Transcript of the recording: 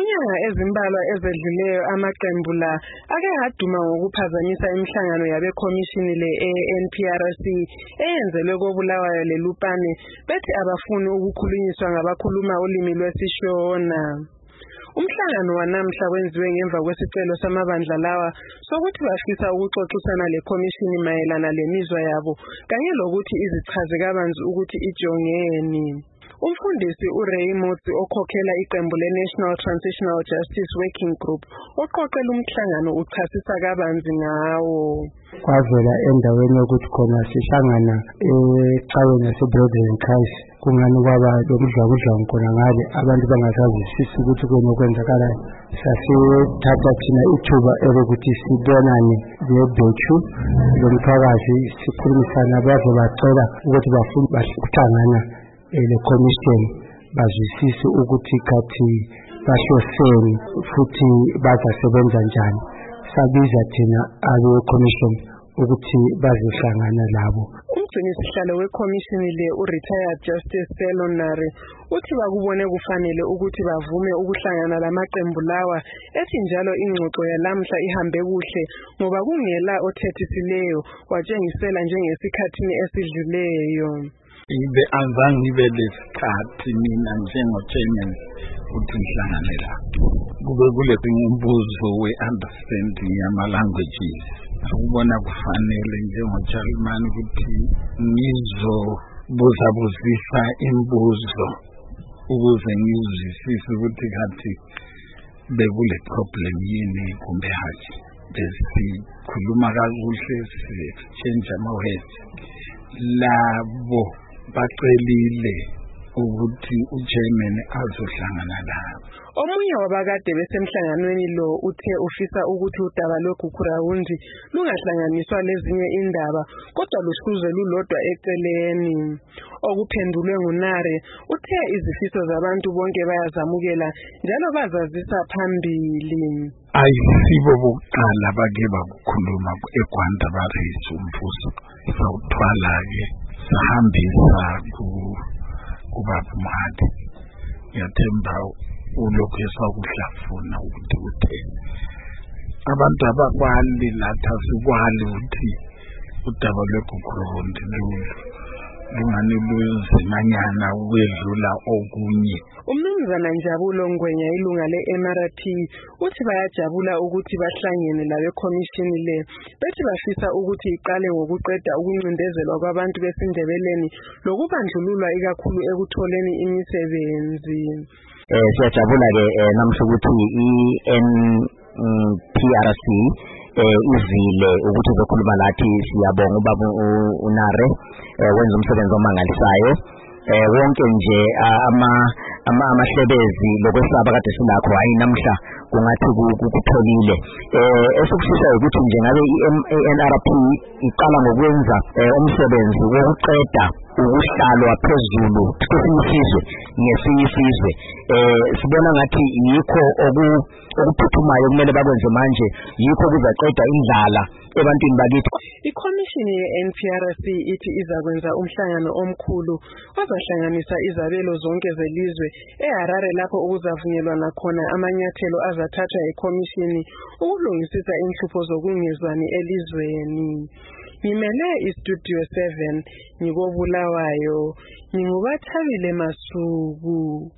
Kwinyanga ezimbalwa ezedluleyo amaqembu la ake aduma ngokuphazamisa imihlangano yabekhomishini le-NPRC eyenzelwe koBulawayo leLupane bethi abafuni ukukhulunyiswa ngabakhuluma ulimi lwesiShona. Umhlangano wanamhla wenziwe ngemva kwesicelo samabandla lawa sokuthi bafisa ukuxoxisana lekhomishini mayelana lemizwa yabo kanye lokuthi izichaze kabanzi ukuthi ijongeni. Umfundisi uRay Motsi okhokhela iqembu le-National Transitional Justice Working Group uqoqela umhlangano uchasisa kabanzi ngawo. Kwavela endaweni yokuthi khona sihlangana ecaweni yaseBroadway Christ kungani kwaba lokudla khona ngale abantu bangasazisisi ukuthi kunokwenzakala. Sasithatha thina ithuba elokuthi sibonane nebhethu lomphakathi sikhulumisana baze bacela ukuthi bafuna bahlangana le-commission bazwisise ukuthi kathi bahloseni futhi bazasebenza njani. Sabiza thina abe-commission ukuthi bazohlangana labo. Umgcinisihlalo we-commission le u-retired Justice Selonare uthi bakubone kufanele ukuthi bavume ukuhlangana lamaqembu lawa ethi njalo ingxoxo yalamhla ihambe kuhle ngoba kungela othethisileyo watshengisela njengesikhathini esidluleyo. Ibe azange ibe lesikhathi mina njengo-chairman ukuthi ngihlangane la. Kube kule umbuzo we-understanding yama-languages. Ukubona kufanele njengo-chairman ukuthi ngizobuzabuzisa imbuzo ukuze ngizwisise ukuthi kathi bekule problem yini kumbe hathi. Besikhuluma kakuhle si-exchange ama-words. Labo bacelile ukuthi uchairman azohlangana labo. Omunye wabakade besemhlanganweni lo uthe ufisa ukuthi udaba lweGugurawundi lungahlanganiswa lezinye indaba kodwa luhluze lulodwa eceleni. Okuphendulwe nguNare uthe izifiso zabantu bonke bayazamukela njalo bazazisa phambili. Ayisibo bokuqala bake bakukhuluma eGwanda bareyisa umfuso sawuthwala-ke sahambisa kubaba Mhadi. Ngiyathemba ulokhu esakuhlafuna ukuthi utheni. Abantu abakwali lathi asikwali ukuthi udaba lweGugurawundi lungani luyizimanyana ukwedlula okunye. Umnumzana Njabulo Ngwenya ilunga le-MRP uthi bayajabula ukuthi bahlangene labe-commission le bethi bafisa ukuthi iqale ngokuqeda ukuncindezelwa kwabantu besindebeleni lokubandlululwa ikakhulu ekutholeni imisebenzi. Siyajabula-ke namhla ukuthi i-NPRC izile ukuthi uzokhuluma lathi. Siyabonga ubaba uNare wenza umsebenzi omangalisayo. Wonke nje amahlebezi lokwesaba kade silakho hayi namhla kungathi kutholile. Esokushisa ukuthi nje ngabe i-NRP iqala ngokwenza umsebenzi wokuqeda ukuhlalwa phezulu ngesinye isizwe. Sibona ngathi yikho okuphuthumayo kumele bakwenze manje, yikho kuzaceda indlala ebantwini bakithi. Ikhomishini ye-NPRC ithi izakwenza umhlangano omkhulu ozahlanganisa izabelo zonke zelizwe eHarare lapho ukuzavunyelwana khona amanyathelo azathathwa yikhomishini ukulungisisa inhlupho zokungezwani elizweni. Ngimele iStudio 7 ngikoBulawayo, nginguBathabile Masuku.